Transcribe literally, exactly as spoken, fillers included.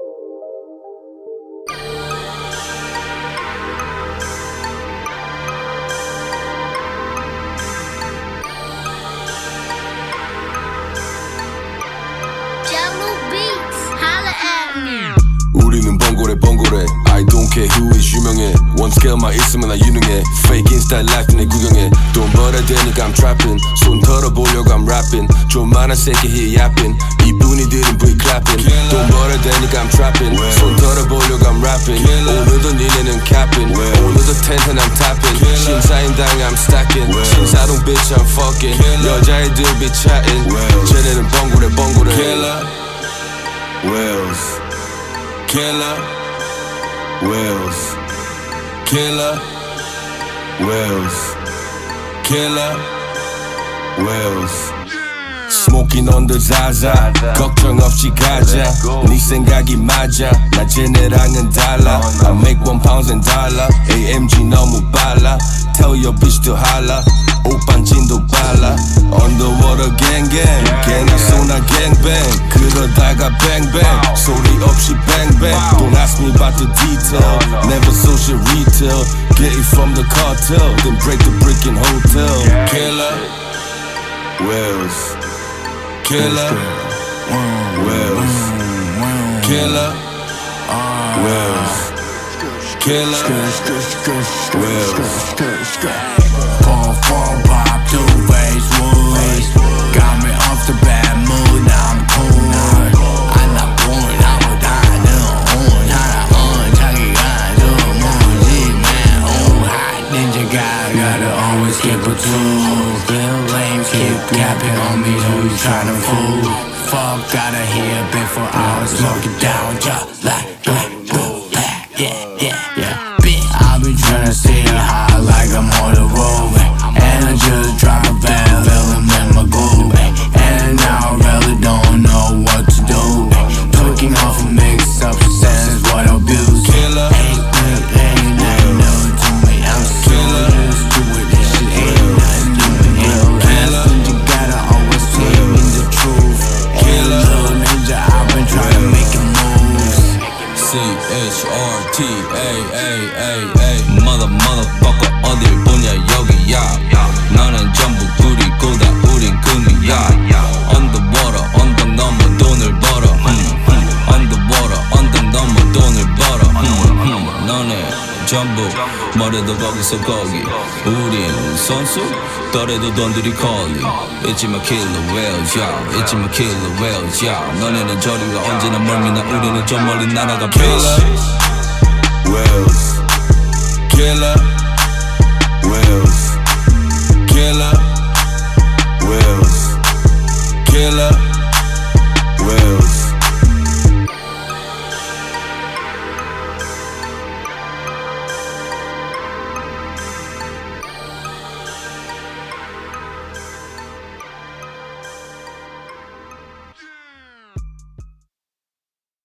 우리는 번고래 번고래 I don't care who is 유명해 One scale만 있으면 나 유능해 Fake insta life 내 구경해 돈 벌어야 되니까 I'm trapping 손 털어보려고 I'm rapping 좀 많은 새끼 here yapping 이분이들은 V clapping 돈 벌어야 되니까 I'm trapping 손 털어보려고 I'm rapping 오늘도 니네는 capping 오늘도 텐트 I'm tapping 심사인당 I'm stacking 신사동 bitch I'm fucking 여자애들 be chatting 쟤네는 번고래 번고래 Killer Wells Killer Wells Killer Wells Killer Wells Smoking on the Zaza 걱정 없이 가자 네 생각이 맞아 나 쟤네랑은 달라 I make one pounds and dollar 에이엠지 너무 빨라 Tell your bitch to holla 오빤 진도 빨라 Underwater gang gang 걔나 쏘나 gangbang 그러다가 bang bang 소리 없이 bang bang Don't ask me about the detail Never social retail Get it from the cartel Then break the brick in hotel Killer Wells Killer Wells Killer Wells Killer Wells Four, four, pop, two ways, ways Got me off the bad mood, now I'm cool I'm not born, I'm dying, on 하나, 자기가 좀 뭔지, man, oh, hot ninja guy Gotta always keep a tool Real lames keep capping on me, who you tryna fool Fuck, gotta hear before I was smoking down just like, like, boom, yeah, yeah, yeah I've been tryna stay high like I'm on the road And I just dropped a bad feeling in my groove And now I really don't know what to do Tweaking off a mix up sense what I abuse Killer Ain't good, ain't nothing new to me I'm so used to it, this shit ain't nothing new Ain't last and you gotta always tell me the truth Killer Little ninja, I've been trying to make it moves C H R T A A A A Mother motherfucker 어딜 보냐 여기야 너는 전부 꾸리고 다 우린 금이야 Underwater 언덕 넘어 돈을 벌어 Underwater 언덕 넘어 돈을 벌어 너네 전부 머리도 거기서 거기 우린 선수 떨어도 돈들이 calling It's my killer whales yeah It's my killer whales yeah 너네는 저리가 언제나 멀미나 우리는 저 멀리 날아가 Killer Wells Killer